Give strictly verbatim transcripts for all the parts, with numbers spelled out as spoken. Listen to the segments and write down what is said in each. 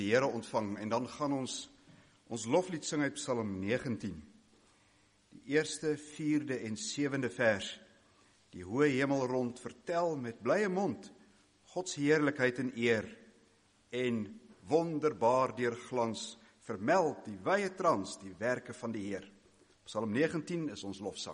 die Here ontvang, en dan gaan ons ons loflied sing uit Psalm negentien. Die eerste, vierde en sewende vers. Die hoë hemel rond vertel met blye mond Gods heerlikheid en eer, en wonderbaar deur glans vermeld die wye trans die werke van die Heer. Psalm negentien is ons lofsang.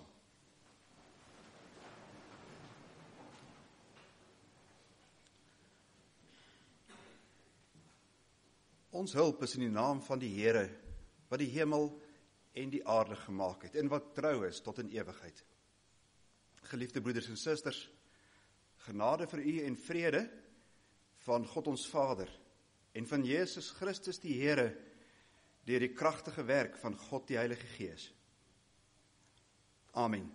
Ons hulp is in die naam van die Here, wat die hemel en die aarde gemaak het, en wat trou is tot in ewigheid. Geliefde broeders en susters, genade vir u en vrede van God ons Vader, en van Jesus Christus die Here, deur die kragtige werk van God die Heilige Gees. Amen.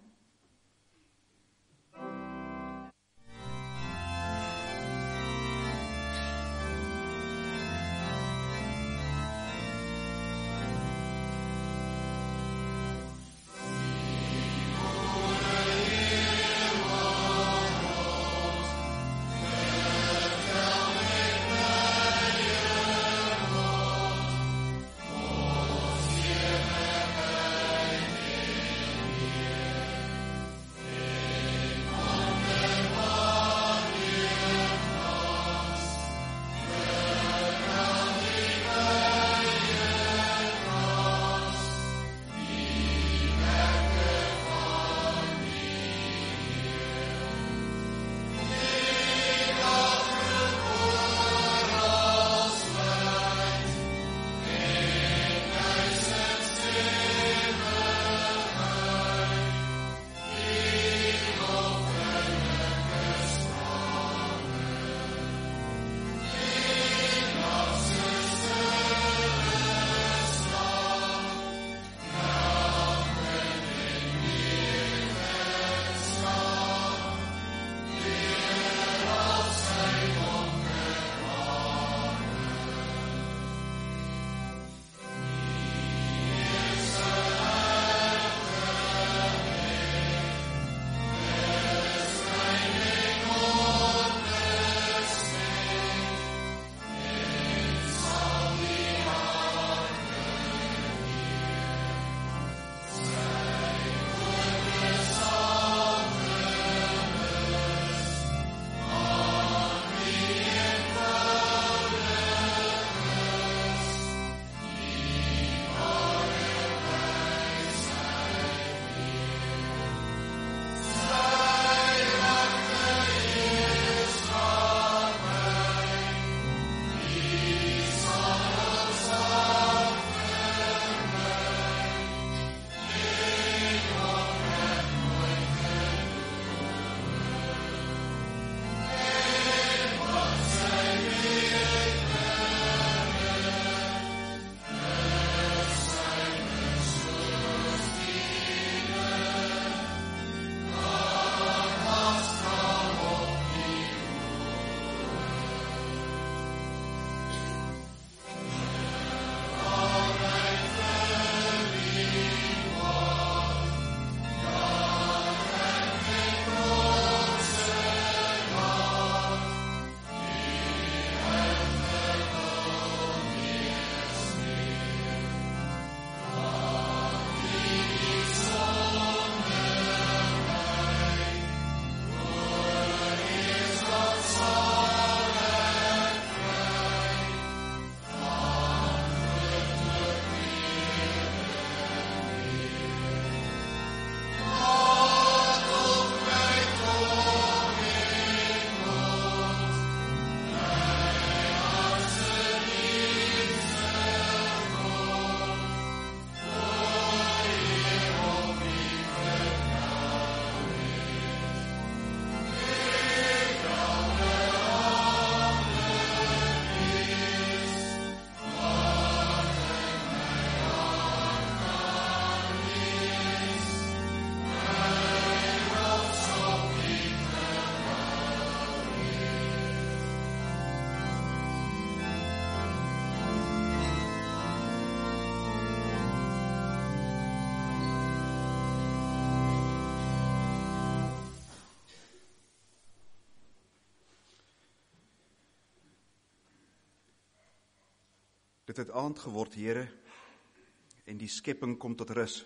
Dit het aand geword, Here, en die skepping kom tot rus.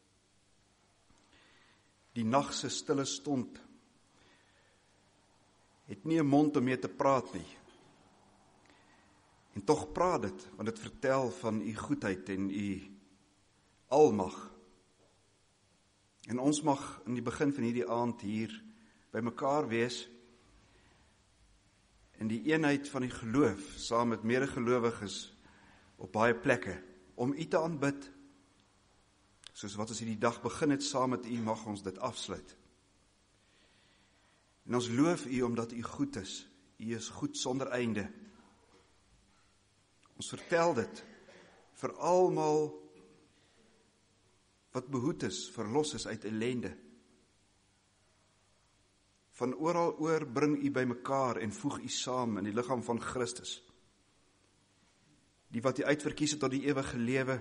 Die nag se stille stond het nie 'n mond om mee te praat nie. En tog praat dit, want dit vertel van u goedheid en u almag. En ons mag in die begin van hierdie aand hier by mekaar wees in die eenheid van die geloof, saam met medegelowiges op baie plekke, om u te aanbid. Soos wat ons hierdie dag begin het saam met u, mag ons dit afsluit. En ons loof u omdat u goed is. U is goed sonder einde. Ons vertel dit vir almal wat behoed is, verlos is uit ellende. Van oral oor bring u by mekaar en voeg u saam in die liggaam van Christus. Die wat u uitverkies het tot die ewige lewe,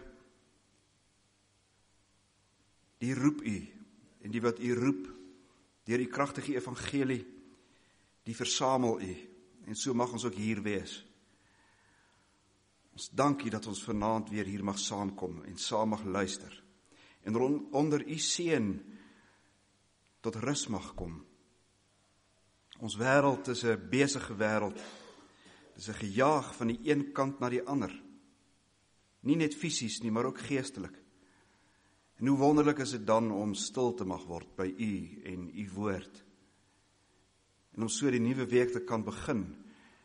die roep u, en die wat u roep, deur die kragtige evangelie, die versamel u, en so mag ons ook hier wees. Ons dank u dat ons vanaand weer hier mag saamkom, en saam mag luister, en onder u seën tot rus mag kom. Ons wêreld is 'n besige wêreld, dit is 'n gejaag van die een kant na die ander, nie net fisies nie, maar ook geestelik. En hoe wonderlik is dit dan om stil te mag word by u en u woord. En om so die nuwe week te kan begin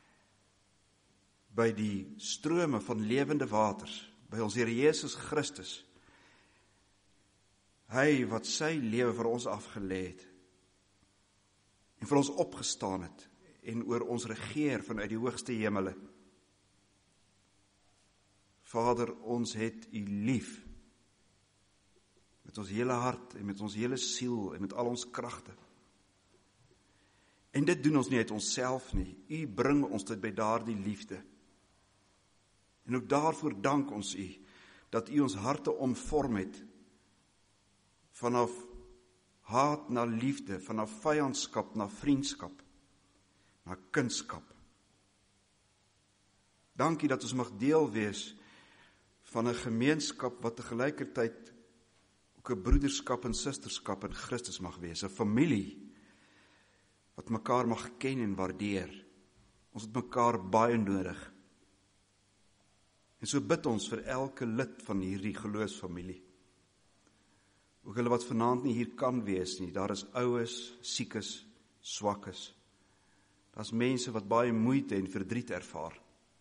by die strome van lewende waters, by ons Here Jesus Christus. Hy wat sy lewe vir ons afgelê het en vir ons opgestaan het en oor ons regeer vanuit die hoogste hemele. Vader, ons het u lief, met ons hele hart en met ons hele siel en met al ons kragte. En dit doen ons nie uit onsself nie, u bring ons dit by daardie liefde. En ook daarvoor dank ons u, dat u ons harte omvorm het, vanaf haat na liefde, vanaf vyandskap na vriendskap, na kindskap. Dankie dat ons mag deel wees van 'n gemeenskap wat tegelykertyd ook 'n broederskap en susterskap in Christus mag wees, 'n familie wat mekaar mag ken en waardeer. Ons het mekaar baie nodig. En so bid ons vir elke lid van hierdie geloofsfamilie. Ook hulle wat vanaand nie hier kan wees nie, daar is oues, siekes, swakkes. Daar is mense wat baie moeite en verdriet ervaar.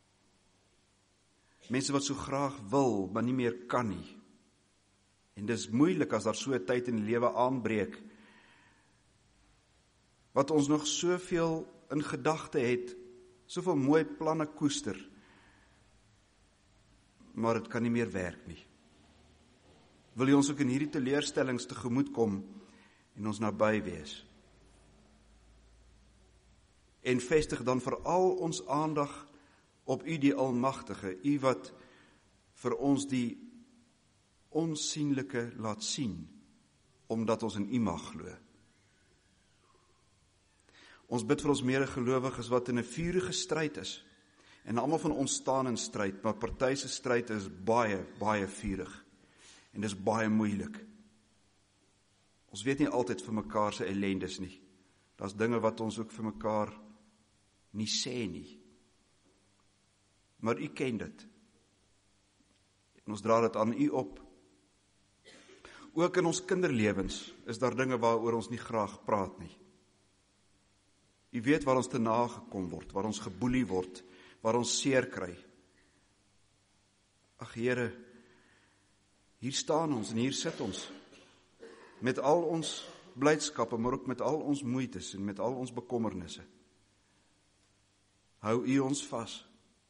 Mense wat so graag wil, maar nie meer kan nie. En dis moeilik as daar so 'n tyd in die lewe aanbreek, wat ons nog soveel in gedagte het, soveel mooi planne koester, maar dit kan nie meer werk nie. Wil jy ons ook in hierdie teleurstellings tegemoet kom en ons naby wees? En vestig dan veral ons aandag op u die Almagtige, u wat vir ons die onsienlike laat sien, omdat ons in u mag glo. Ons bid vir ons medegelowiges wat in 'n vurige stryd is, en almal van ons staan in stryd, maar party se stryd is baie, baie vurig, en dis baie moeilik. Ons weet nie altyd vir mekaar se ellendes nie. Daar's dinge wat ons ook vir mekaar nie sê nie. Maar u ken dit. En ons dra dit aan u op. Ook in ons kinderlewens is daar dinge waaroor ons nie graag praat nie. U weet waar ons te nagekom word, waar ons geboelie word, waar ons seer kry. Ag Here, hier staan ons en hier sit ons, met al ons blydskappe, maar ook met al ons moeites en met al ons bekommernisse. Hou u ons vas.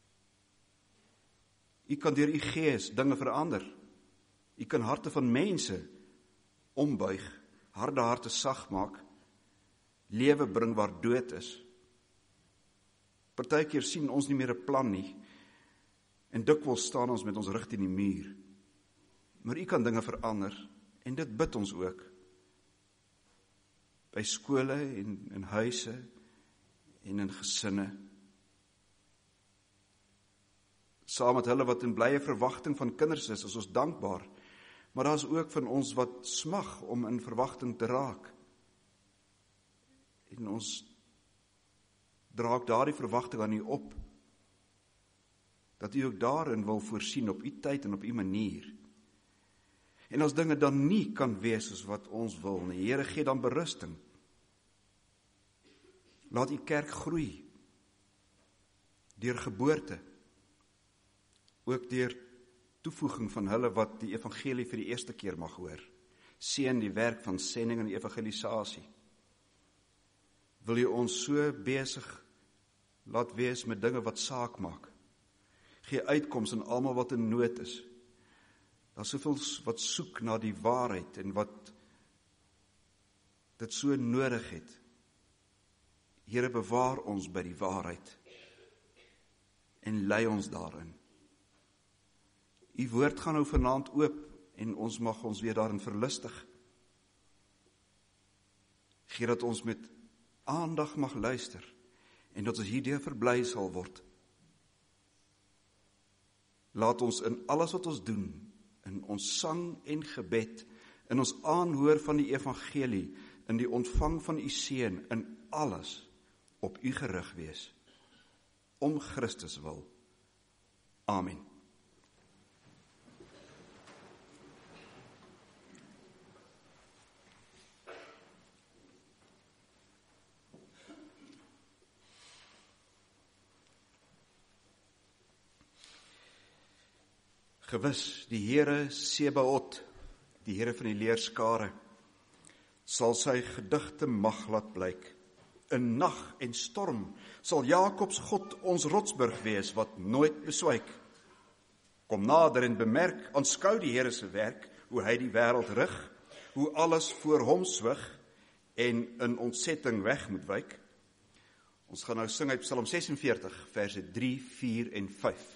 U kan deur u gees dinge verander. U kan harte van mense ombuig, harde harte sag maak, lewe bring waar dood is. Partykeer sien ons nie meer 'n plan nie, en dikwels staan ons met ons rug teen die muur. Maar u kan dinge verander, en dit bid ons ook. By skole en in huise en in gesinne. Saam met hulle wat in blye verwagting van kinders is, is ons dankbaar. Maar daar is ook van ons wat smag om in verwagting te raak. En ons draak daardie verwagting aan U op, dat U ook daarin wil voorsien op U tyd en op U manier. En as dinge dan nie kan wees soos wat ons wil nie, Here, gee dan berusting. Laat U kerk groei, deur geboorte, ook deur toevoeging van hulle wat die evangelie vir die eerste keer mag hoor. Seën die werk van sending en evangelisasie. Wil U ons so besig laat wees met dinge wat saak maak. Gee uitkoms aan almal wat in nood is. Daar is soveel wat soek na die waarheid en wat dit so nodig het. Here, bewaar ons by die waarheid en lei ons daarin. U woord gaan nou vanaand oop en ons mag ons weer daarin verlustig. Gee dat ons met aandag mag luister en dat ons hierdeur verbly sal word. Laat ons in alles wat ons doen, in ons sang en gebed, in ons aanhoor van die evangelie, in die ontvang van U seën, in alles op U gerig wees, om Christus wil. Amen. Gewis, die Here Sebaot, die Here van die leerskare, sal sy gedigte mag laat blyk. In nag en storm sal Jakobs God ons rotsburg wees wat nooit beswyk. Kom nader en bemerk, aanskou die Here se werk, hoe hy die wêreld rig, hoe alles voor hom swig en in ontsetting weg moet wyk. Ons gaan nou sing uit Psalm ses en veertig, verse drie, vier en vyf.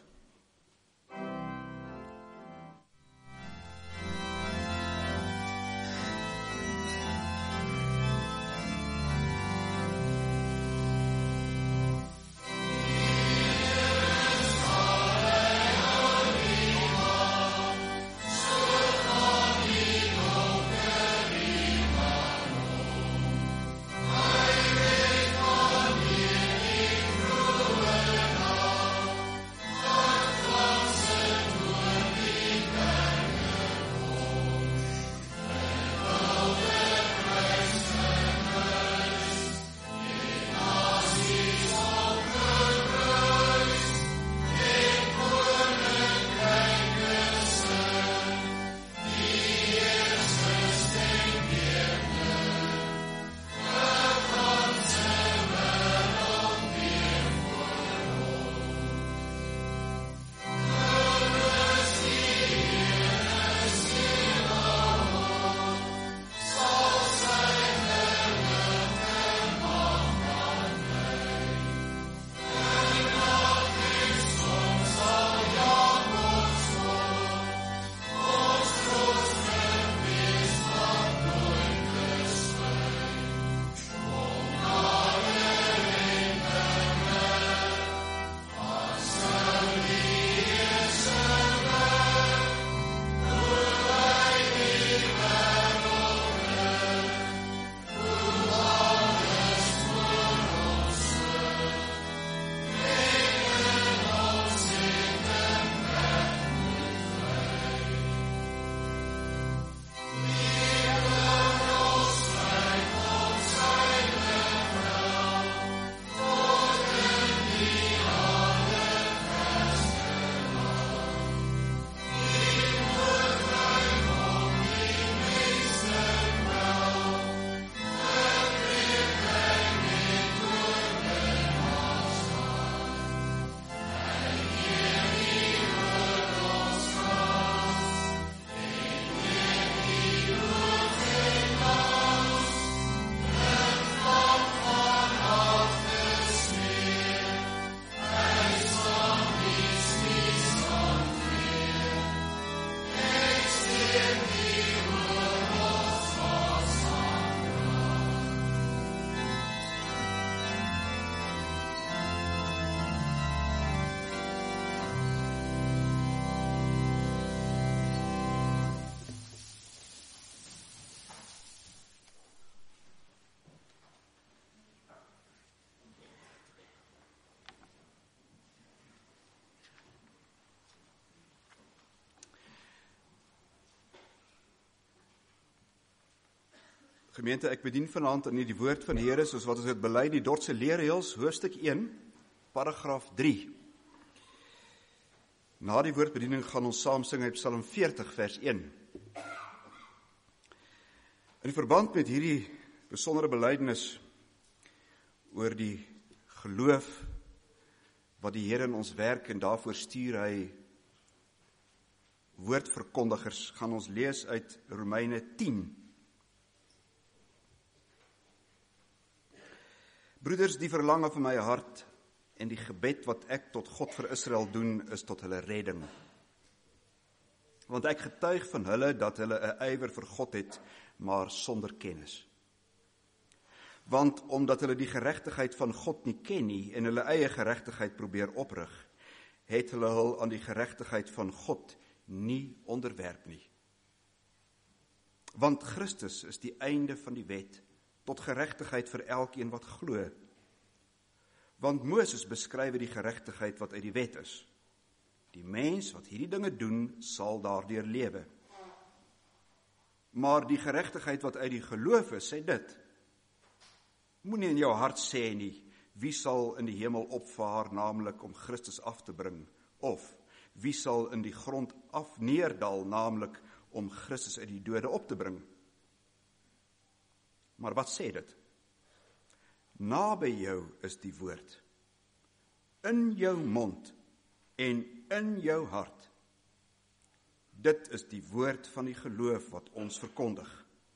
Gemeente, ek bedien vanaand in die woord van die Here, soos wat ons het bely, die Dordtse leerreëls, hoofstuk een, paragraaf drie. Na die woordbediening gaan ons saam sing uit Psalm veertig, vers een. In verband met hierdie besondere belydenis oor die geloof wat die Here in ons werk en daarvoor stuur hy woordverkondigers, gaan ons lees uit Romeine tien. Broeders, die verlange van my hart en die gebed wat ek tot God vir Israel doen, is tot hulle redding. Want ek getuig van hulle dat hulle 'n ywer vir God het, maar sonder kennis. Want omdat hulle die geregtigheid van God nie ken nie en hulle eie geregtigheid probeer oprig, het hulle hul aan die geregtigheid van God nie onderwerp nie. Want Christus is die einde van die wet, tot geregtigheid vir elkeen wat glo. Want Moses beskryf die geregtigheid wat uit die wet is. Die mens wat hierdie dinge doen, sal daardeur lewe. Maar die geregtigheid wat uit die geloof is, sê dit: moenie in jou hart sê nie, wie sal in die hemel opvaar, naamlik om Christus af te bring, of wie sal in die grond af neerdal, naamlik om Christus uit die dode op te bring. Maar wat sê dit? Naby jou is die woord, in jou mond en in jou hart. Dit is die woord van die geloof wat ons verkondig.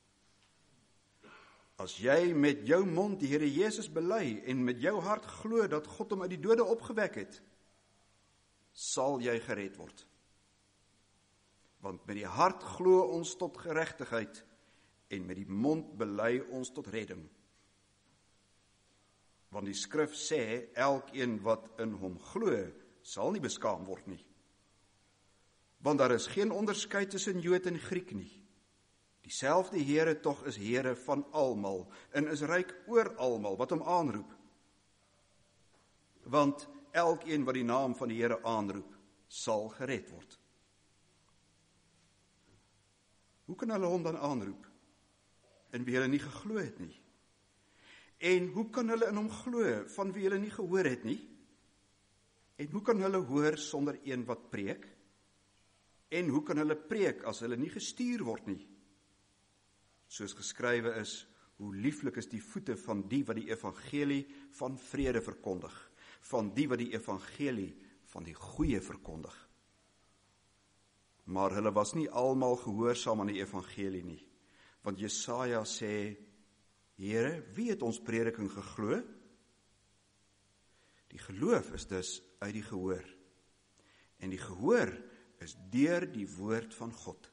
As jy met jou mond die Here Jesus bely en met jou hart glo dat God hom uit die dode opgewek het, sal jy gered word. Want met die hart glo ons tot geregtigheid en met die mond bely ons tot redding. Want die skrif sê, elkeen wat in hom glo, sal nie beskaam word nie. Want daar is geen onderskeid tussen Jood en Griek nie. Dieselfde Here tog is Here van almal en is ryk oor almal wat hom aanroep. Want elkeen wat die naam van die Here aanroep, sal gered word. Hoe kan hulle hom dan aanroep, in wie hulle nie geglo het nie? En hoe kan hulle in hom glo, van wie hulle nie gehoor het nie? En hoe kan hulle hoor sonder een wat preek? En hoe kan hulle preek as hulle nie gestuur word nie? Soos geskrywe is, hoe lieflik is die voete van die wat die evangelie van vrede verkondig, van die wat die evangelie van die goeie verkondig. Maar hulle was nie almal gehoorsaam aan die evangelie nie, want Jesaja sê, Here, wie het ons prediking geglo? Die geloof is dus uit die gehoor, en die gehoor is deur die woord van God.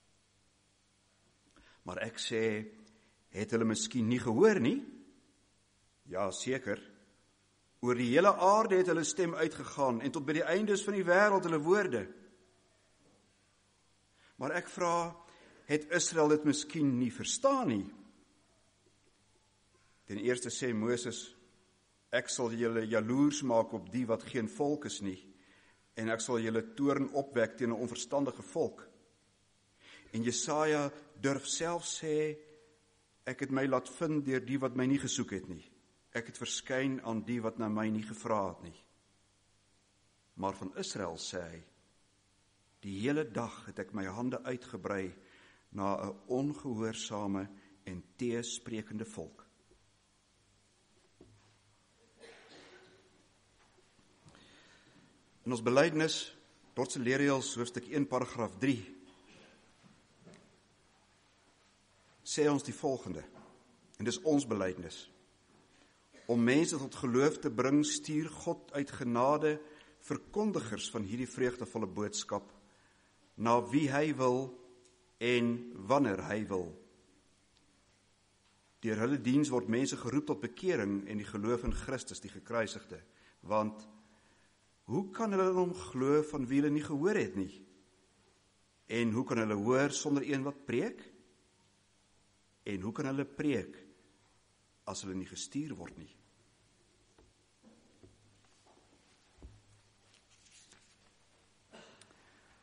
Maar ek sê, het hulle miskien nie gehoor nie? Ja, seker. Oor die hele aarde het hulle stem uitgegaan, en tot by die eindes van die wêreld hulle woorde. Maar ek vra, het Israel dit miskien nie verstaan nie? Ten eerste sê Moses, ek sal julle jaloers maak op die wat geen volk is nie, en ek sal julle toorn opwek teen 'n onverstandige volk. En Jesaja durf self sê, ek het my laat vind deur die wat my nie gesoek het nie. Ek het verskyn aan die wat na my nie gevra het nie. Maar van Israel sê hy, die hele dag het ek my hande uitgebrei na 'n ongehoorsame en teesprekende volk. In ons belydenis, Dordtse leerreëls, hoofstuk een, paragraaf drie, sê ons die volgende, en dis ons belydenis. Om mense tot geloof te bring, stuur God uit genade verkondigers van hierdie vreugdevolle boodskap, na wie hy wil en wanneer hy wil. Deur hulle diens word mense geroep tot bekering en die geloof in Christus, die gekruisigde, want hoe kan hulle in hom glo van wie hulle nie gehoor het nie? En hoe kan hulle hoor sonder een wat preek? En hoe kan hulle preek as hulle nie gestuur word nie?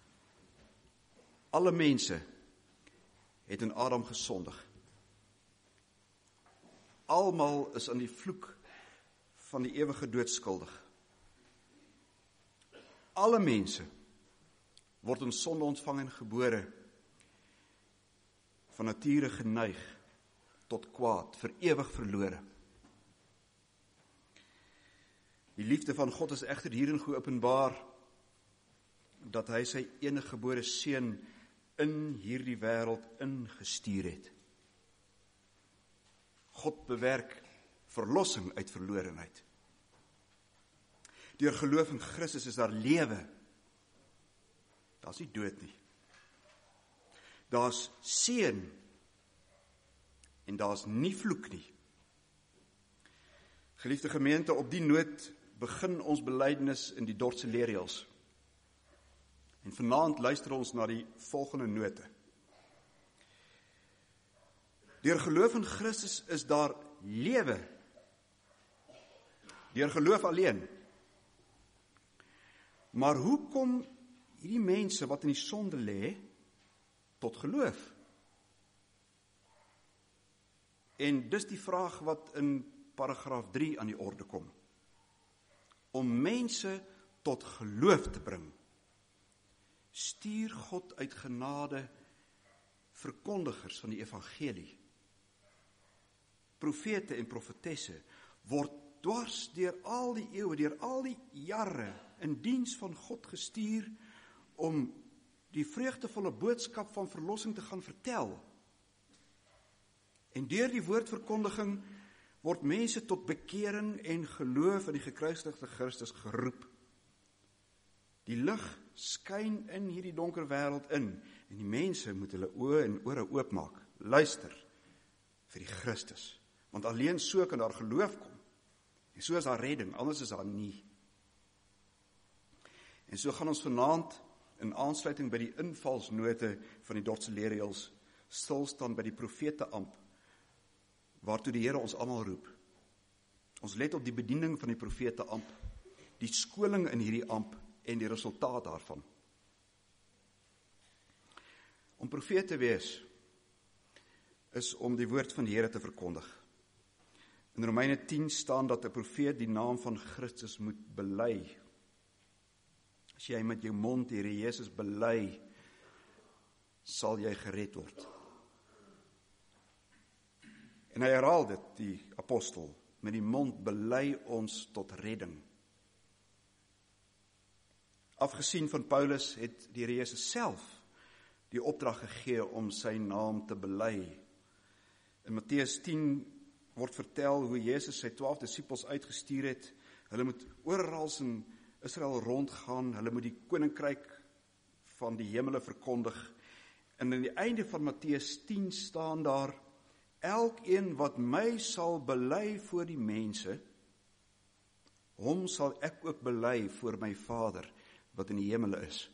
Alle mense het in Adam gesondig. Almal is aan die vloek van die ewige dood skuldig. Alle mense word in sonde ontvang en gebore, van nature geneig tot kwaad, vir ewig verlore. Die liefde van God is egter hierin geopenbaar, dat hy sy enige gebore seun in hierdie wêreld ingestuur het. God bewerk verlossing uit verlorenheid. Deur geloof in Christus is daar lewe. Daar's nie dood nie. Daar's seën en daar's nie vloek nie. Geliefde gemeente, op die noot begin ons belydenis in die Dordtse leerreëls. En vanaand luister ons na die volgende note. Deur geloof in Christus is daar lewe. Deur geloof alleen. Maar hoe kom hierdie mense wat in die sonde lê tot geloof? En dis die vraag wat in paragraaf drie aan die orde kom. Om mense tot geloof te bring, stuur God uit genade verkondigers van die evangelie. Profete en profetesse word dwars deur al die eeue, deur al die jare in diens van God gestuur om die vreugdevolle boodskap van verlossing te gaan vertel. En deur die woordverkondiging word mense tot bekering en geloof in die gekruisigde Christus geroep. Die lig skyn in hierdie donker wêreld in en die mense moet hulle oë en ore oopmaak. Luister vir die Christus, want alleen so kan daar geloof kom. En so is daar redding, anders is daar nie. En so gaan ons vanaand in aansluiting by die invalsnote van die Dordtse leerreëls stil staan by die profeteamp, waartoe die Here ons almal roep. Ons let op die bediening van die profeteamp, die skoling in hierdie amp en die resultaat daarvan. Om profeet te wees is om die woord van die Here te verkondig. In Romeine tien staan dat 'n profeet die naam van Christus moet bely. As jy met jou mond die Here Jesus bely, sal jy gered word. En hy herhaal dit, die apostel, met die mond bely ons tot redding. Afgesien van Paulus het die Here Jesus self die opdrag gegee om sy naam te bely. In Matteus tien word vertel hoe Jesus sy twaalf disippels uitgestuur het. Hulle moet oral in Israel rondgaan, hulle moet die koninkryk van die hemele verkondig. En aan die einde van Matteus tien staan daar: elkeen wat my sal bely voor die mense, hom sal ek ook bely voor my Vader wat in die hemele is.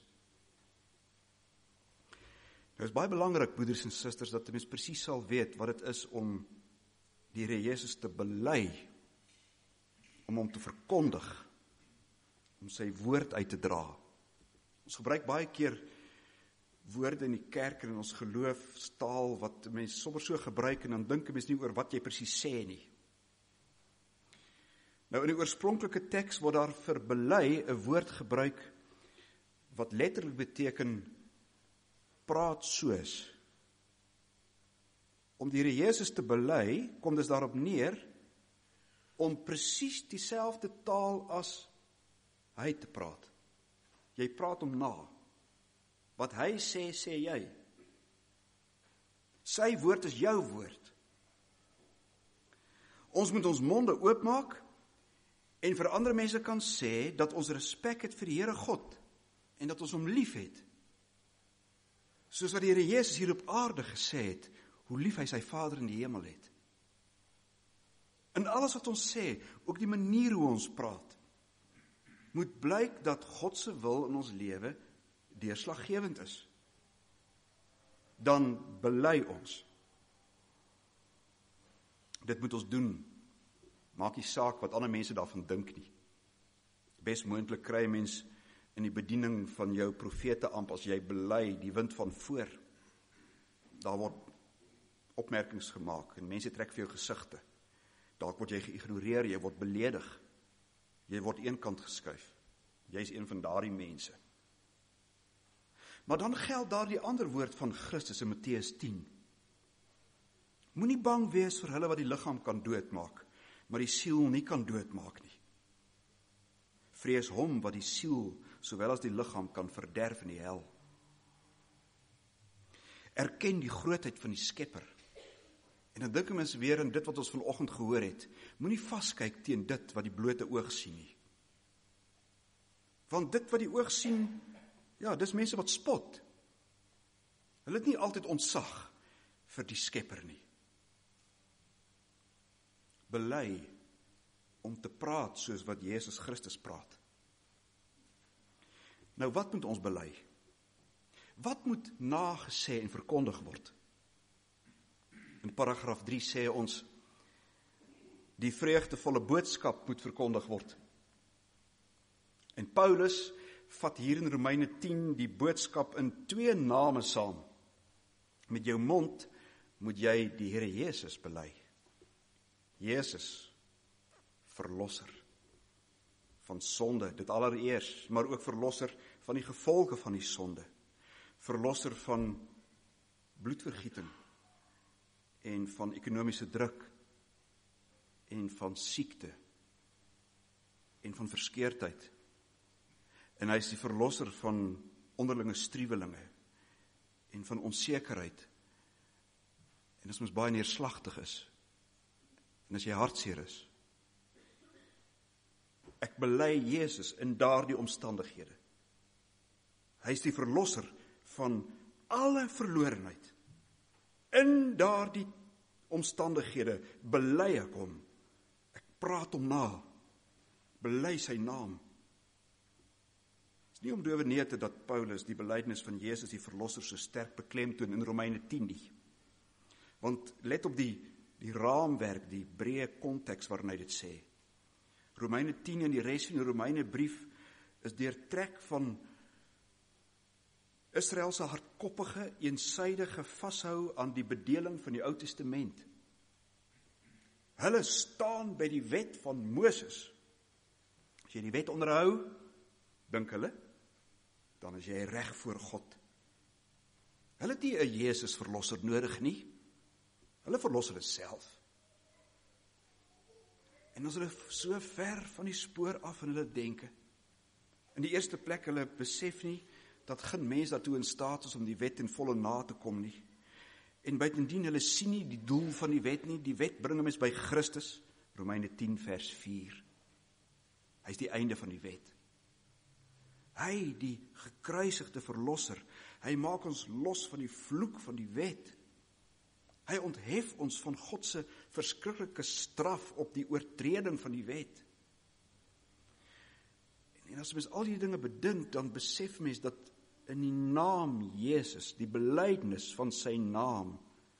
Nou is baie belangrik, broeders en susters, dat die mens presies sal weet wat dit is om die Here Jesus te bely, om hom te verkondig, om sy woord uit te dra. Ons gebruik baie keer woorde in die kerk en in ons geloofstaal wat mense sommer so gebruik en dan dink mense nie oor wat jy presies sê nie. Nou in die oorspronklike teks word daar vir bely 'n woord gebruik wat letterlik beteken praat soos. Om die Here Jesus te bely, kom dus daarop neer om presies dieselfde taal as hy te praat. Jy praat hom na. Wat hy sê, sê jy. Sy woord is jou woord. Ons moet ons monde oopmaak en vir ander mense kan sê dat ons respek het vir die Here God en dat ons hom lief het. Soos wat die Here Jesus hier op aarde gesê het, hoe lief hy sy Vader in die hemel het. In alles wat ons sê, ook die manier hoe ons praat, moet blyk dat God se wil in ons lewe deurslaggewend is. Dan bely ons. Dit moet ons doen. Maak nie saak wat ander mense daarvan dink nie. Bes moontlik kry mens in die bediening van jou profeteamp as jy bely die wind van voor. Daar word opmerkings gemaak en mense trek vir jou gesigte. Dalk word jy geïgnoreer, jy word beledig. Jy word eenkant geskuif. Jy is een van daardie mense. Maar dan geld daar die ander woord van Christus in Matteus tien. Moenie bang wees vir hulle wat die liggaam kan doodmaak, maar die siel nie kan doodmaak nie. Vrees hom wat die siel, sowel as die liggaam, kan verderf in die hel. Erken die grootheid van die Skepper. En dan dink mens weer in dit wat ons vanoggend gehoor het. Moenie vaskyk teen dit wat die blote oog sien nie. Want dit wat die oog sien, ja, dis mense wat spot. Hulle het nie altyd ontzag vir die Skepper nie. Bely om te praat soos wat Jesus Christus praat. Nou, wat moet ons bely? Wat moet nagesê en verkondig word? In paragraaf drie sê ons, die vreugdevolle boodskap moet verkondig word. En Paulus vat hier in Romeine tien die boodskap in twee name saam. Met jou mond moet jy die Here Jesus bely. Jesus, verlosser van sonde, dit allereers, maar ook verlosser van die gevolge van die sonde. Verlosser van bloedvergieting en van ekonomiese druk en van siekte en van verskeurdheid. En hy is die verlosser van onderlinge struwelinge en van onsekerheid. En as mens baie neerslagtig is en as jy hartseer is. Ek bely Jesus in daardie omstandighede. Hy is die verlosser van alle verlorenheid. In daardie omstandighede bely ek hom. Ek praat hom na. Bely sy naam. Het is nie om doorwete dat Paulus die belydenis van Jesus die verlosser so sterk beklemtoon in Romeine tien nie. Want let op die, die raamwerk, die breë konteks waarin hy dit sê. Romeine tien en die res van die Romeine brief is deurtrek van Israel se hardkoppige, eensydige vashou aan die bedeling van die Ou Testament. Hulle staan by die wet van Moses. As jy die wet onderhou, dink hulle, dan is jy reg voor God. Hulle het nie 'n Jesus verlosser nodig nie. Hulle verlos hulle self. En as hulle so ver van die spoor af in hulle denke, in die eerste plek hulle besef nie, dat geen mens daartoe in staat is om die wet in volle na te kom nie. En buitendien, hulle sien nie die doel van die wet nie, die wet bring ons by Christus, Romeine tien vers vier. Hy is die einde van die wet. Hy, die gekruisigde verlosser, hy maak ons los van die vloek van die wet. Hy onthef ons van God se verskriklike straf op die oortreding van die wet. En as mens al die dinge bedink, dan besef mens dat in die naam Jesus, die belydenis van sy naam,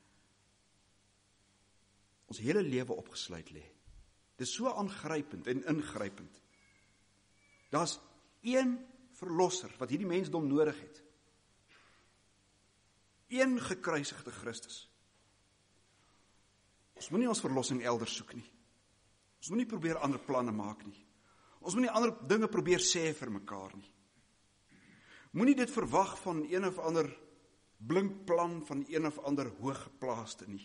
ons hele lewe opgesluit lê. Dit is so aangrypend en ingrypend. Daar's een verlosser wat hierdie mensdom nodig het. Een gekruisigde Christus. Ons moenie ons verlossing elders soek nie. Ons moenie probeer ander planne maak nie. Ons moenie ander dinge probeer sê vir mekaar nie. Moenie dit verwag van een of ander blink plan van een of ander hooggeplaaste nie.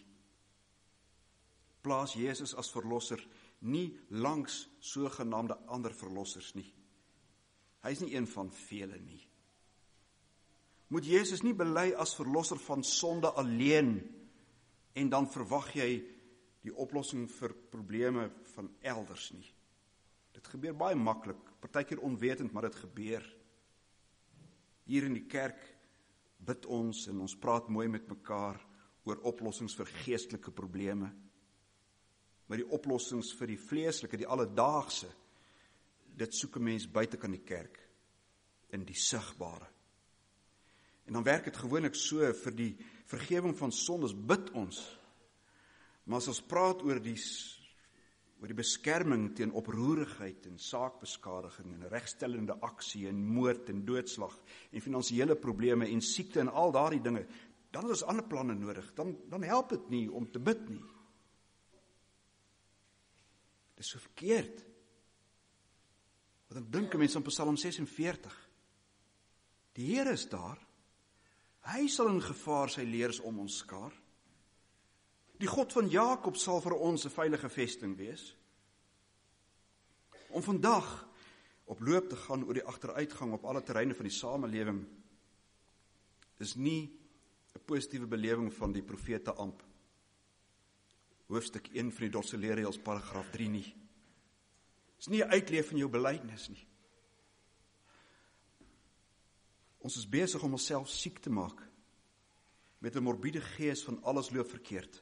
Plaas Jesus as verlosser nie langs sogenaamde ander verlossers nie. Hy is nie een van vele nie. Moet Jesus nie bely as verlosser van sonde alleen en dan verwag jy die oplossing vir probleme van elders nie. Dit gebeur baie maklik, partykeer onwetend, maar dit gebeur. Hier in die kerk bid ons en ons praat mooi met mekaar oor oplossings vir geestelike probleme. Maar die oplossings vir die vleeslike, die alledaagse, dit soek 'n mens buite kan die kerk, in die sigbare. En dan werk dit gewoonlik so, vir die vergewing van sondes bid ons. Maar as ons praat oor die, oor die beskerming teen oproerigheid en saakbeskadiging en regstellende aksie en moord en doodslag en finansiële probleme en siekte en al daardie dinge, dan is ons ander planne nodig. Dan, dan help dit nie om te bid nie. Dis so verkeerd. Want dan dink 'n mens aan Psalm ses en veertig. Die Here is daar. Hy sal in gevaar sy leers om ons skaar. Die God van Jakob sal vir ons 'n veilige vesting wees. Om vandag op loop te gaan oor die agteruitgang op alle terreine van die samelewing is nie 'n positiewe belewing van die profete amp. Hoofstuk een van die Dorsalereëls paragraaf drie nie. Is nie 'n uitleef van jou belydenis nie. Ons is besig om onsself siek te maak met 'n morbiede gees van alles loop verkeerd.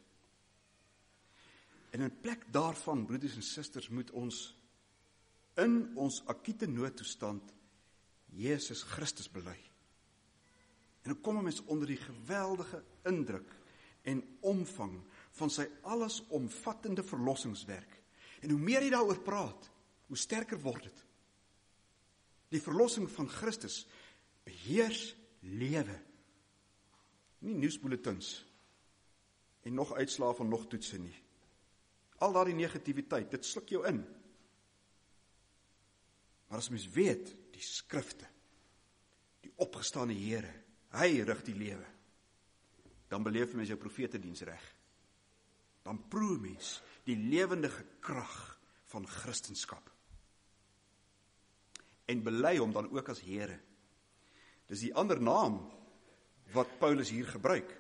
En in plek daarvan, broeders en susters, moet ons in ons akute noodtoestand Jesus Christus bely. En dan kom 'n mens onder die geweldige indruk en omvang van sy allesomvattende verlossingswerk. En hoe meer jy daaroor praat, hoe sterker word dit. Die verlossing van Christus beheers lewe. Nie nuusbulletins en nog uitslae van nog toetse nie. Al daardie negativiteit, dit sluk jou in. Maar as mens weet, die skrifte, die opgestane Here, hy rig die lewe, dan beleef mens jou profetediens reg. Dan proe mens die lewendige krag van Christenskap. En bely hom dan ook as Here. Dis die ander naam wat Paulus hier gebruik.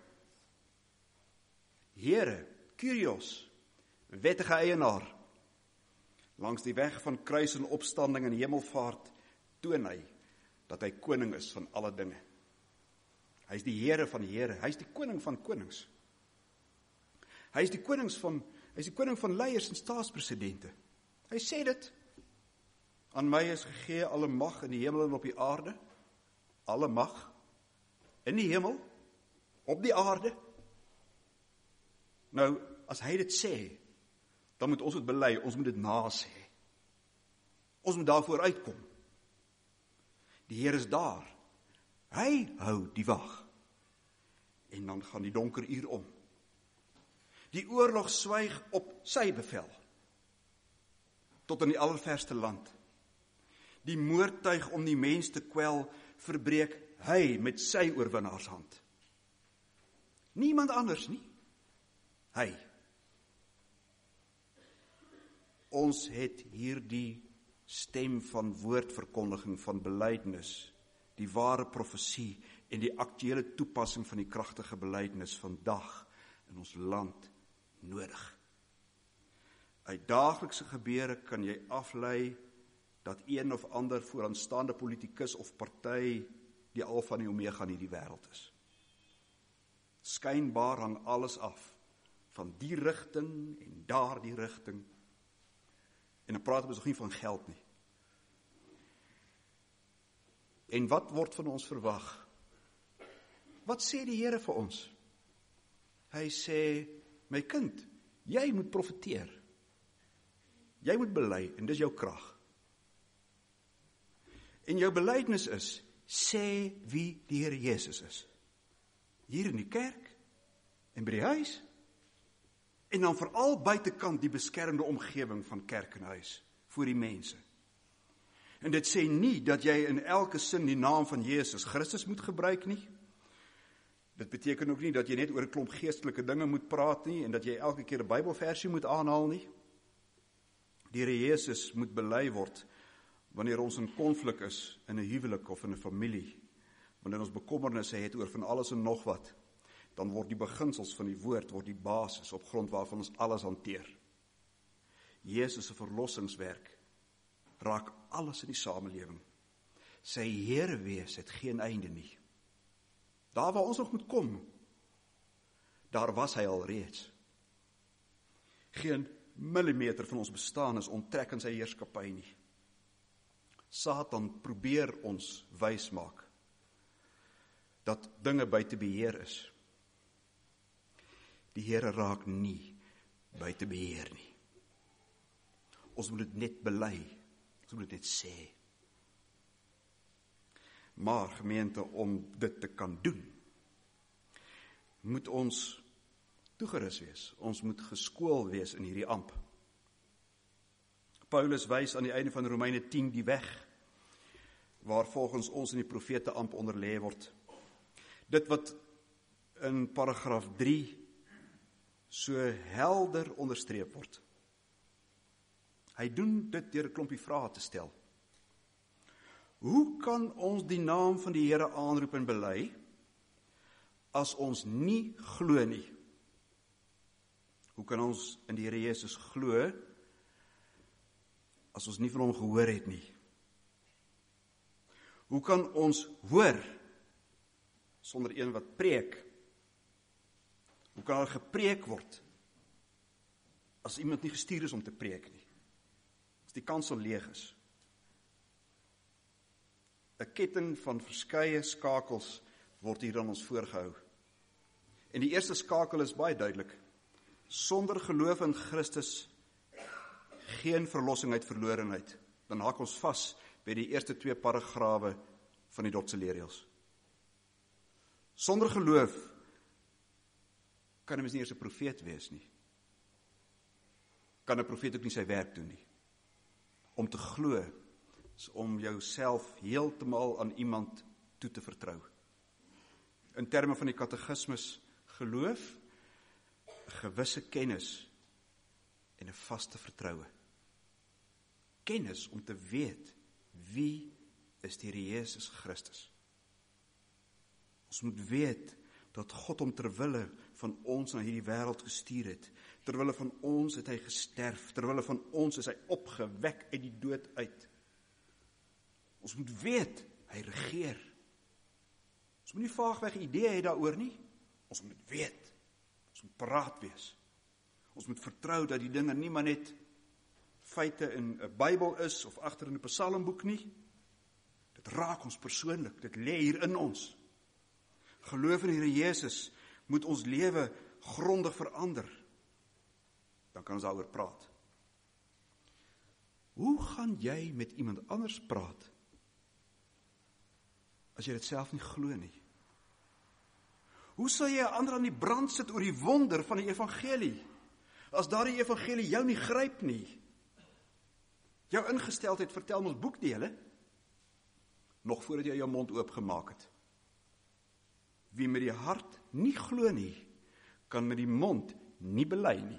Here, Kyrios, wettige eienaar. Langs die weg van kruis en opstanding en hemelvaart toon hy dat hy koning is van alle dinge. Hy is die Here van die Here, hy is die koning van konings. Hy is die konings van hy is die koning van leiers en staatspresidente. Hy sê dit: aan my is gegee alle mag in die hemel en op die aarde. Alle mag in die hemel, op die aarde. Nou, as hy dit sê, dan moet ons dit bely, ons moet dit nasê. Ons moet daarvoor uitkom. Die Here is daar. Hy hou die wag. En dan gaan die donker uur om. Die oorlog swyg op sy bevel. Tot in die allerverste land. Die moordtuig om die mens te kwel, verbreek hy met sy oorwinnaarshand. Niemand anders nie. Hy. Ons het hierdie stem van woordverkondiging, van belydenis, die ware profesie en die aktuele toepassing van die kragtige belydenis vandag in ons land nodig. Uit daaglikse gebeure kan jy aflei dat een of ander vooraanstaande politikus of party die alfa en die omega in die wêreld is. Skynbaar hang alles af van die rigting en daardie rigting. En dan praat ons nog nie van geld nie. En wat word van ons verwag? Wat sê die Here vir ons? Hy sê, my kind, jy moet profeteer. Jy moet bely, en dis jou krag. En jou belydenis is, sê wie die Here Jesus is. Hier in die kerk, en by die huis, en dan veral buitekant die beskermde omgewing van kerk en huis, vir die mense. En dit sê nie dat jy in elke sin die naam van Jesus Christus moet gebruik nie. Dit beteken ook nie dat jy net oor 'n klomp geestelike dinge moet praat nie, en dat jy elke keer 'n Bybelversie moet aanhaal nie. Die Here Jesus moet bely word, wanneer ons in konflik is, in 'n huwelik of in 'n familie, wanneer ons bekommernisse het oor van alles en nog wat, dan word die beginsels van die woord, word die basis op grond waarvan ons alles hanteer. Jesus se verlossingswerk raak alles in die samelewing. Sy Here wees het geen einde nie. Daar waar ons nog moet kom, daar was hy al reeds. Geen millimeter van ons bestaan is onttrek in sy heerskappy nie. Satan probeer ons wys maak dat dinge buite beheer is. Die Here raak nie buite beheer nie. Ons moet dit net bely, ons moet dit net sê. Maar gemeente, om dit te kan doen, moet ons toegerus wees, ons moet geskool wees in hierdie amp. Paulus wys aan die einde van Romeine tien die weg, waar volgens ons in die profete amp onderlê word. Dit wat in paragraaf drie so helder onderstreep word. Hy doen dit deur 'n klompie vrae te stel. Hoe kan ons die naam van die Here aanroep en bely, as ons nie glo nie? Hoe kan ons in die Here Jesus glo, as ons nie van hom gehoor het nie? Hoe kan ons hoor, sonder een wat preek? Hoe kan daar gepreek word, as iemand nie gestuur is om te preek nie? As die kansel leeg is. 'n ketting van verskeie skakels word hier aan ons voorgehou. En die eerste skakel is baie duidelik. Sonder geloof in Christus geen verlossing uit verlorenheid. Dan haak ons vas by die eerste twee paragrawe van die Dotse leerreëls. Sonder geloof kan 'n mens nie eers 'n profeet wees nie. Kan 'n profeet ook nie sy werk doen nie. Om te glo is om jouself heeltemal aan iemand toe te vertrou. In terme van die katekismus, geloof, gewisse kennis en 'n vaste vertroue. Kennis om te weet wie is die Here Jesus Christus. Ons moet weet dat God hom terwille van ons na hierdie wêreld gestuur het. Terwille van ons het hy gesterf. Terwille van ons is hy opgewek uit die dood uit. Ons moet weet, hy regeer. Ons moet nie vaagweg idee hê daaroor nie. Ons moet weet. Ons moet paraat wees. Ons moet vertrou dat die dinge nie maar net feite in 'n Bybel is of agter in 'n psalmboek nie. Dit raak ons persoonlik. Dit lê hier in ons. Geloof in die Here Jesus moet ons lewe grondig verander. Dan kan ons daaroor praat. Hoe gaan jy met iemand anders praat as jy dit self nie glo nie? Hoe sal jy 'n ander aan die brand sit oor die wonder van die evangelie, as daardie evangelie jou nie gryp nie? Jou ingesteldheid vertel ons boekdele, nog voordat jy jou mond oopgemaak het. Wie met die hart nie glo nie, kan met die mond nie bely nie.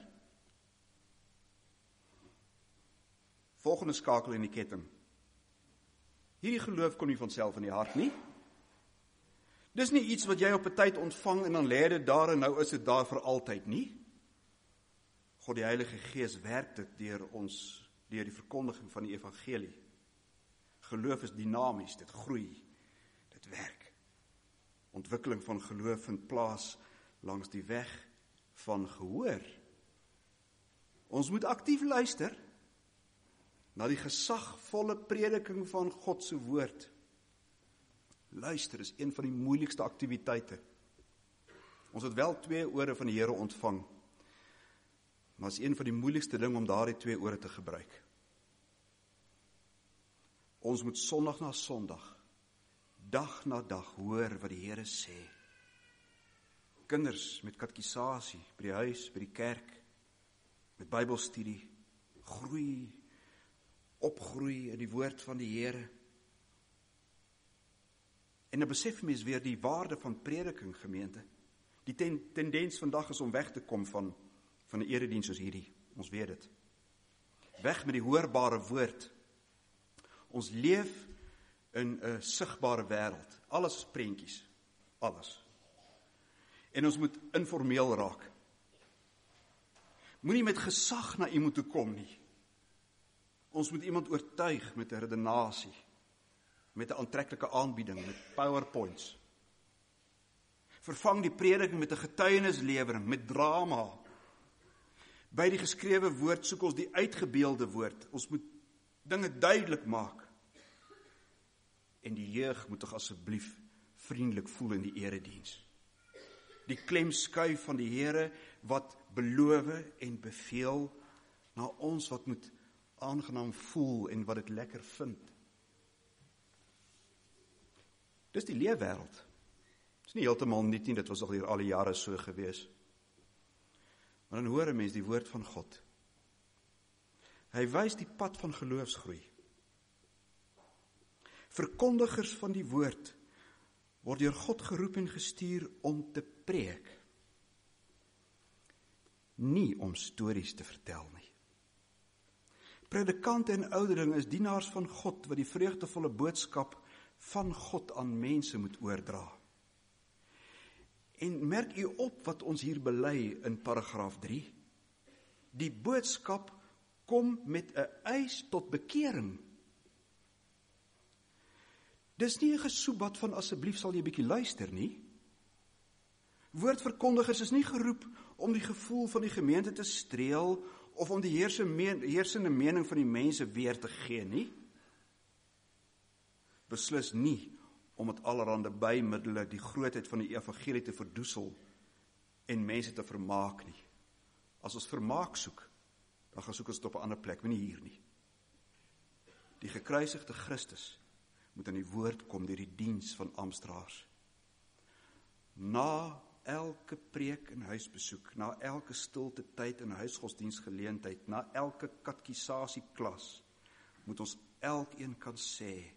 Volgende skakel in die ketting. Hierdie geloof kom nie van self in die hart nie. Dis nie iets wat jy op 'n tyd ontvang en dan lê dit daar en nou is dit daar vir altyd nie. God die Heilige Gees werk dit deur ons, deur die verkondiging van die evangelie. Geloof is dinamies, dit groei, dit werk. Ontwikkeling van geloof vind plaas langs die weg van gehoor. Ons moet aktief luister na die gesagvolle prediking van God se woord. Luister is een van die moeilikste aktiwiteite. Ons het wel twee ore van die Here ontvang, maar is een van die moeilikste ding om daardie twee ore te gebruik. Ons moet sondag na sondag, dag na dag hoor wat die Here sê. Kinders met katekisasie, by die huis, by die kerk, met Bybelstudie, groei, opgroei in die woord van die Here. En dan besef mens weer die waarde van prediking, gemeente. Die ten, tendens vandag is om weg te kom van, van 'n erediens soos hierdie. Ons weet dit. Weg met die hoorbare woord. Ons leef in 'n sigbare wêreld. Alles is prentjies. Alles. En ons moet informeel raak. Moenie met gesag na iemand toe kom nie. Ons moet iemand oortuig met 'n redenasie, met 'n aantreklike aanbieding, met PowerPoints. Vervang die prediking met 'n getuienislewering, met drama. By die geskrewe woord soek ons die uitgebeelde woord. Ons moet dinge duidelik maak. En die jeug moet tog asseblief vriendelik voel in die erediens. Die klem skuif van die Here wat beloof en beveel na ons wat moet aangenaam voel en wat dit lekker vind. Dis die leefwêreld. Dis nie heeltemal nuut nie, dit was al hier al die jare so gewees. Maar dan hoor 'n mens die woord van God. Hy wys die pad van geloofsgroei. Verkondigers van die woord word deur God geroep en gestuur om te preek, nie om stories te vertel nie. Predikante en ouderling is dienaars van God wat die vreugdevolle boodskap van God aan mense moet oordra. En merk u op wat ons hier bely in paragraaf drie. Die boodskap kom met 'n eis tot bekering. Dis nie 'n gesoebat van asseblief sal jy bietjie luister nie. Woordverkondigers is nie geroep om die gevoel van die gemeente te streel of om die heersende mening van die mense weer te gee nie. Beslis nie om met allerhande bymiddele die grootheid van die evangelie te verdoesel en mense te vermaak nie. As ons vermaak soek, dan gaan soek ons dit op 'n ander plek, maar nie hier nie. Die gekruisigde Christus moet aan die woord kom deur die diens van amptdraers. Na elke preek en huisbesoek, na elke stilte tyd en huisgodsdiensgeleentheid, na elke katekisasieklas, moet ons elkeen kan sê,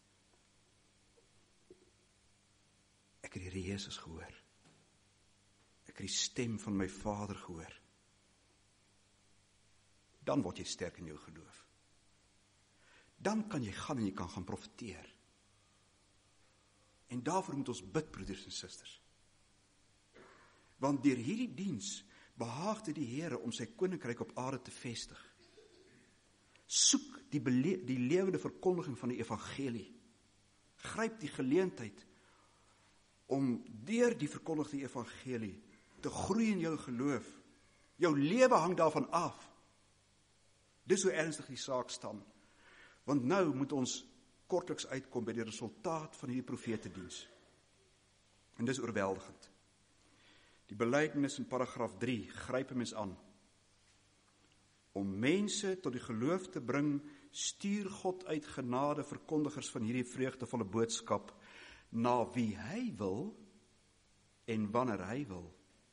ek het die Here Jesus gehoor. Ek het die stem van my Vader gehoor. Dan word jy sterk in jou geloof. Dan kan jy gaan en jy kan gaan profeteer. En daarvoor moet ons bid, broeders en susters. Want deur hierdie diens behaagde die Here om sy koninkryk op aarde te vestig. Soek die, bele- die lewende verkondiging van die evangelie. Gryp die geleentheid om deur die verkondigde evangelie te groei in jou geloof. Jou lewe hang daarvan af. Dis hoe ernstig die saak staan. Want nou moet ons kortliks uitkom by die resultaat van hierdie profetediens. En dis oorweldigend. Die belydenis in paragraaf drie gryp 'n mens aan. Om mense tot die geloof te bring, stuur God uit genade verkondigers van hierdie vreugdevolle boodskap na wie hy wil en wanneer hy wil.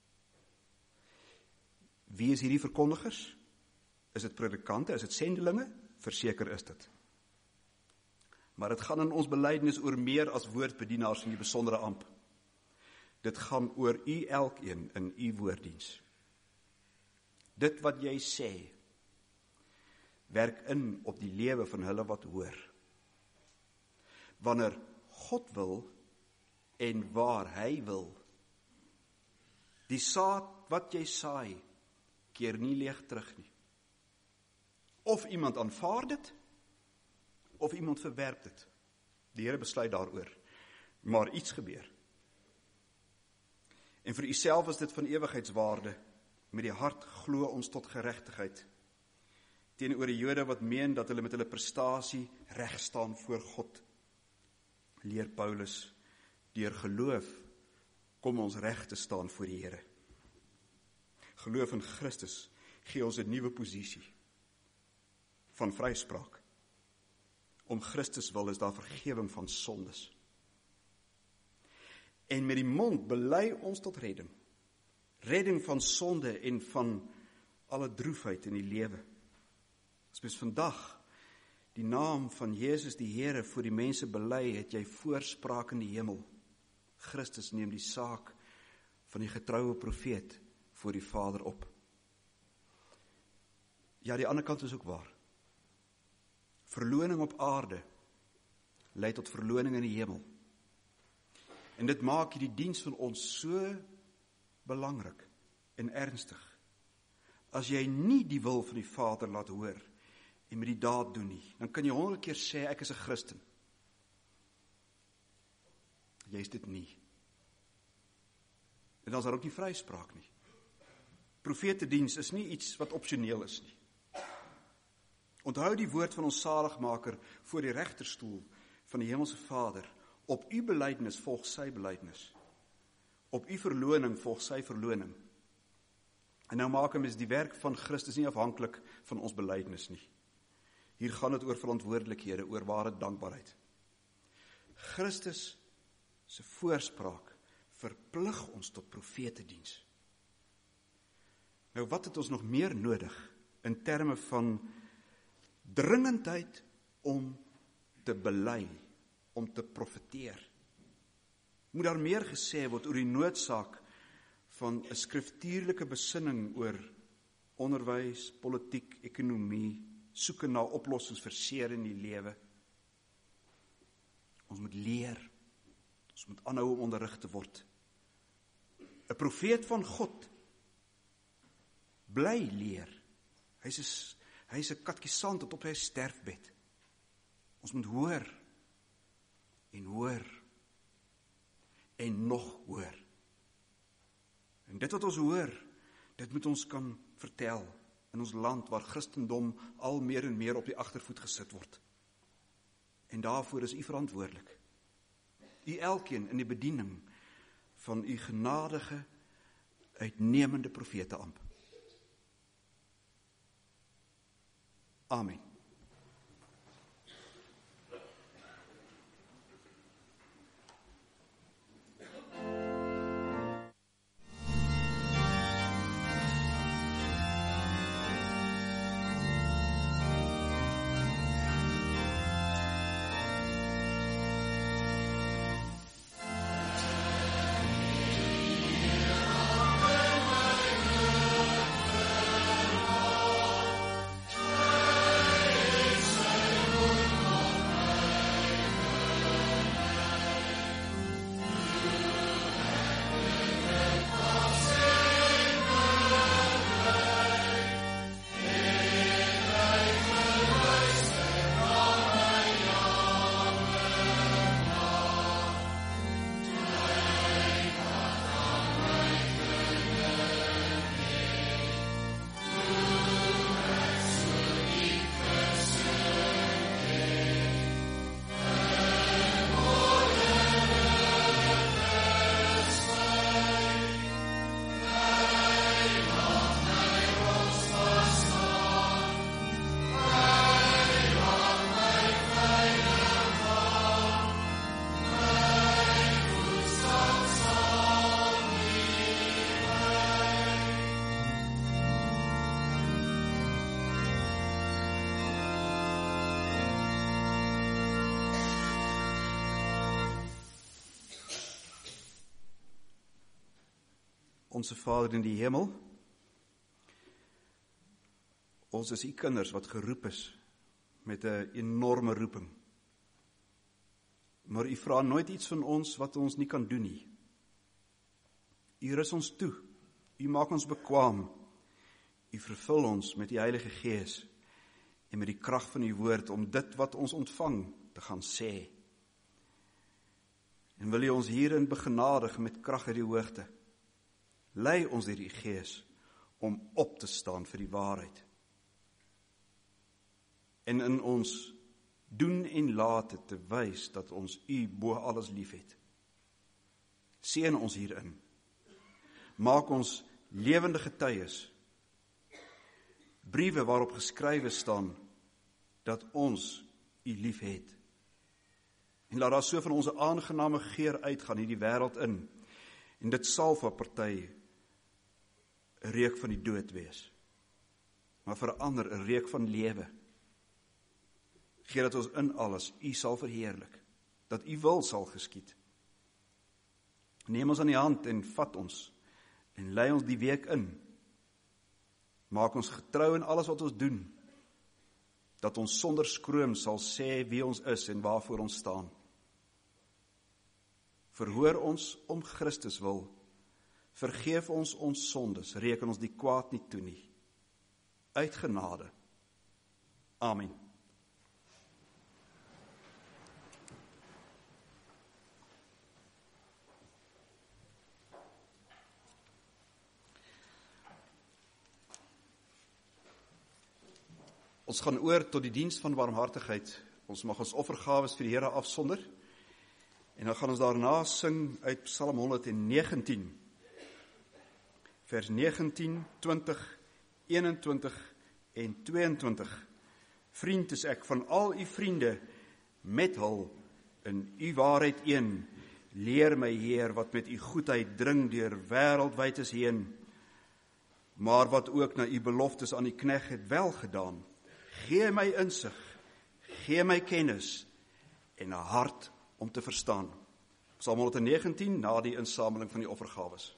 Wie is hierdie verkondigers? Is dit predikante? Is dit sendelinge? Verseker is dit. Maar dit gaan in ons belydenis oor meer as woordbedienaars in die besondere amp. Dit gaan oor u elkeen in u woorddiens. Dit wat jy sê, werk in op die lewe van hulle wat hoor. Wanneer God wil en waar hy wil. Die saad wat jy saai, keer nie leeg terug nie. Of iemand aanvaar dit, of iemand verwerp dit. Die Here besluit daaroor. Maar iets gebeur. En vir uself is dit van ewigheidswaarde. Met die hart glo ons tot geregtigheid. Teenoor die Jode wat meen dat hulle met hulle prestasie reg staan voor God. Leer Paulus, deur geloof kom ons reg te staan voor die Here. Geloof in Christus gee ons 'n nuwe posisie van vryspraak. Om Christus wil is daar vergewing van sondes. En met die mond bely ons tot redding. Redding van sonde en van alle droefheid in die lewe. As mens vandag die naam van Jesus die Here voor die mense bely, het jy voorspraak in die hemel. Christus neem die saak van die getroue profeet voor die Vader op. Ja, die ander kant is ook waar. Verloning op aarde lei tot verloning in die hemel. En dit maak hierdie diens van ons so belangrik en ernstig. As jy nie die wil van die Vader laat hoor en met die daad doen nie, dan kan jy honderd keer sê, ek is 'n Christen. Jy is dit nie. En dan is daar ook nie vryspraak nie. Profetediens is nie iets wat opsioneel is nie. Onthou die woord van ons saligmaker voor die regterstoel van die hemelse Vader. Op u belydenis volg sy belydenis. Op u verloning volg sy verloning. En nou maak ons die werk van Christus nie afhanklik van ons belydenis nie. Hier gaan dit oor verantwoordelikhede, oor ware dankbaarheid. Christus se voorspraak verplig ons tot profetediens. Nou wat het ons nog meer nodig in terme van dringendheid om te bely, om te profeteer. Moet daar meer gesê word oor die noodsaak van 'n skriftuurlike besinning oor onderwys, politiek, ekonomie, soeke na oplossings vir seer in die lewe. Ons moet leer, ons moet aanhou om onderrig te word. 'n Profeet van God bly leer. Hy's 'n hy's 'n katkisant tot op sy sterfbed. Ons moet hoor en hoor en nog hoor. En dit wat ons hoor, dit moet ons kan vertel in ons land waar Christendom al meer en meer op die agtervoet gesit word. En daarvoor is u verantwoordelik. U elkeen in die bediening van u genadige, uitnemende profeteambt. Amen. Onse Vader in die hemel, ons is u kinders wat geroep is met 'n enorme roeping. Maar u vra nooit iets van ons wat ons nie kan doen nie. U rus ons toe, u maak ons bekwaam, u vervul ons met die Heilige Gees en met die krag van u woord om dit wat ons ontvang te gaan sê. En wil u ons hierin begenadig met krag uit die hoogte. Lei ons deur die Gees om op te staan vir die waarheid. En in ons doen en late te wys dat ons u bo alles lief het. Seën ons hierin. Maak ons lewende getuies. Briewe waarop geskrywe staan dat ons u lief het. En laat daar so van ons aangename geur uitgaan in die wêreld in. En dit sal vir party 'n reuk van die dood wees, maar vir 'n ander 'n reuk van lewe. Gee dat ons in alles u sal verheerlik, dat u wil sal geskied. Neem ons aan die hand en vat ons, en lei ons die week in. Maak ons getrou in alles wat ons doen, dat ons sonder skroom sal sê wie ons is en waarvoor ons staan. Verhoor ons om Christus wil, vergeef ons ons sondes, reken ons die kwaad nie toe nie. Uit genade. Amen. Ons gaan oor tot die diens van barmhartigheid. Ons mag ons offergawes vir die Here afsonder. En dan gaan ons daarna sing uit Psalm honderdnegentien. Vers negentien, twintig, eenentwintig en tweeëntwintig. Vriend is ek van al u vriende, met hul in u waarheid een. Leer my, Heer, wat met u goedheid dring deur wêreldwyd is heen, maar wat ook na u beloftes aan die knegt het wel gedaan. Gee my insig, gee my kennis en 'n hart om te verstaan. Psalm honderdnegentien na die insameling van die offergawes.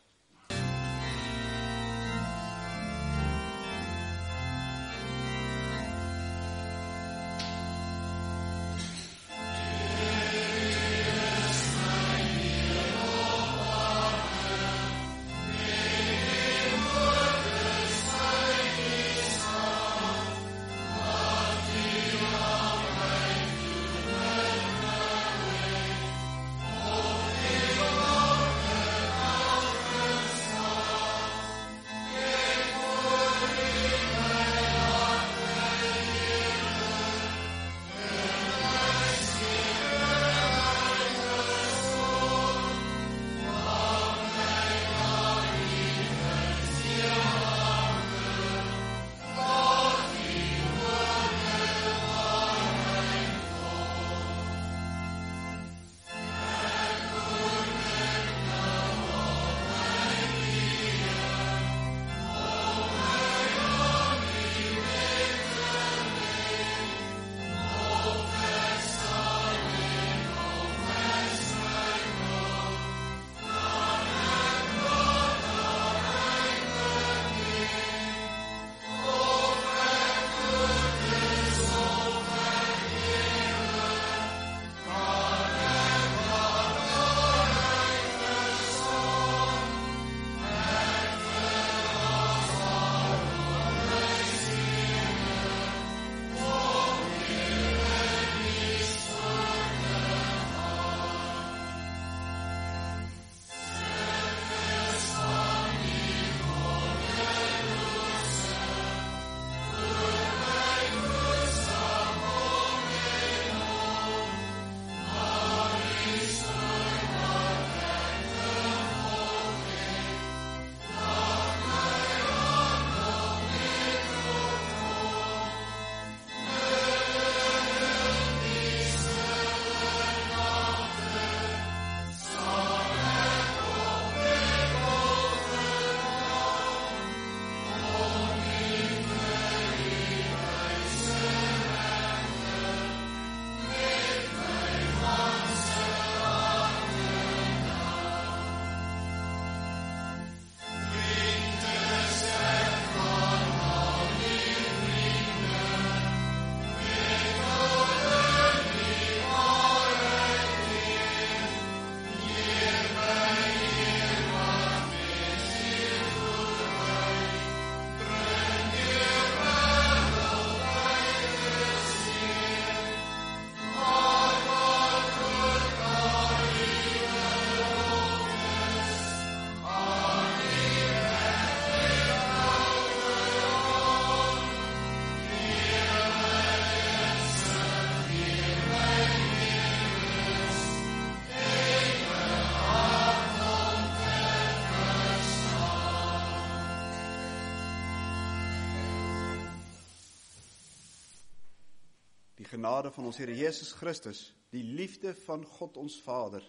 Die genade van ons Here Jesus Christus, die liefde van God ons Vader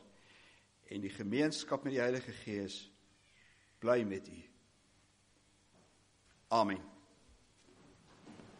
en die gemeenskap met die Heilige Gees bly met u. Amen.